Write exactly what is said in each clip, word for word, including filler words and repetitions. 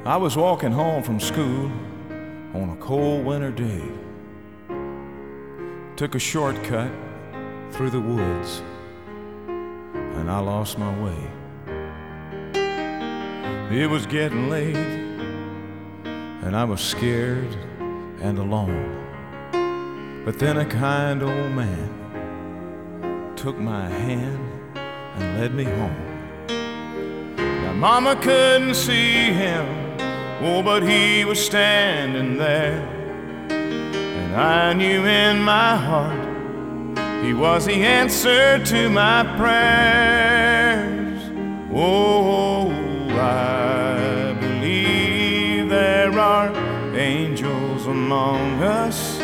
I was walking home from school on a cold winter day. Took a shortcut through the woods, and I lost my way. It was getting late, and I was scared and alone. But then a kind old man took my hand and led me home. Now Mama couldn't see him, oh, but he was standing there, and I knew in my heart he was the answer to my prayers. Oh, I believe there are angels among us,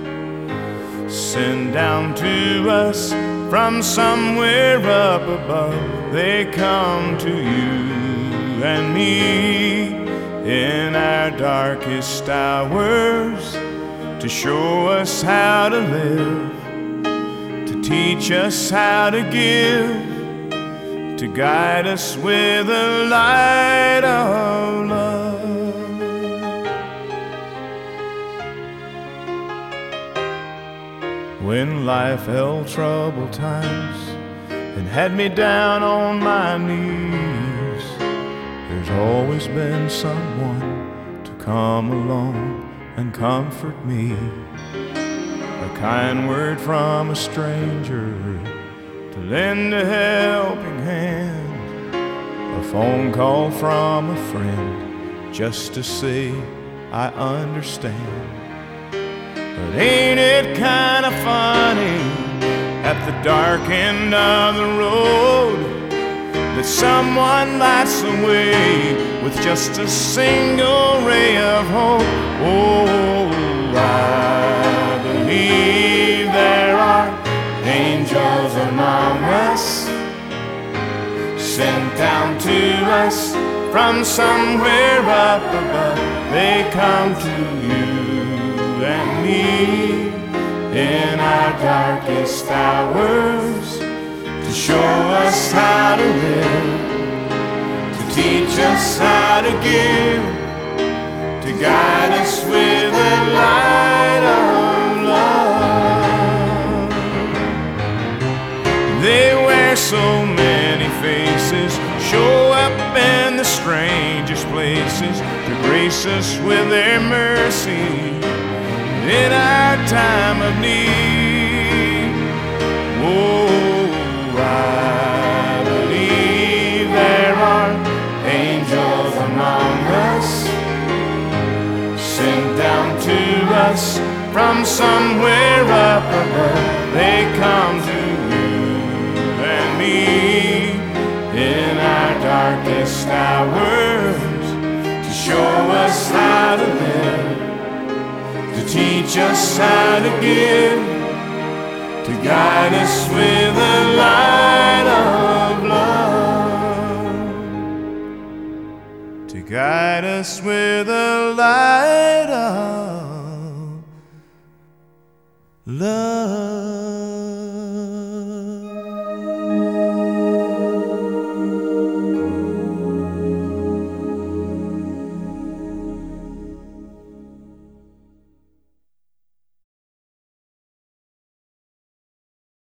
sent down to us from somewhere up above. They come to you and me in our darkest hours to show us how to live, to teach us how to give, to guide us with the light of love. When life held troubled times and had me down on my knees, there's always been someone to come along and comfort me. A kind word from a stranger to lend a helping hand, a phone call from a friend just to say I understand. But ain't it kind of funny at the dark end of the road that someone lights the way with just a single ray of hope? Oh, I believe there are angels among us, sent down to us from somewhere up above. They come to you and me in our darkest hours to show us how to live, to teach us how to give, to guide us with the light of love. They wear so many faces, show up in the strangest places to grace us with their mercy in our time of need. Oh, I believe there are angels among us, sent down to us from somewhere up above. They come to you and me in our darkest hours to show us how to live, to teach us how to give, to guide us with the light of love, to guide us with the light of love.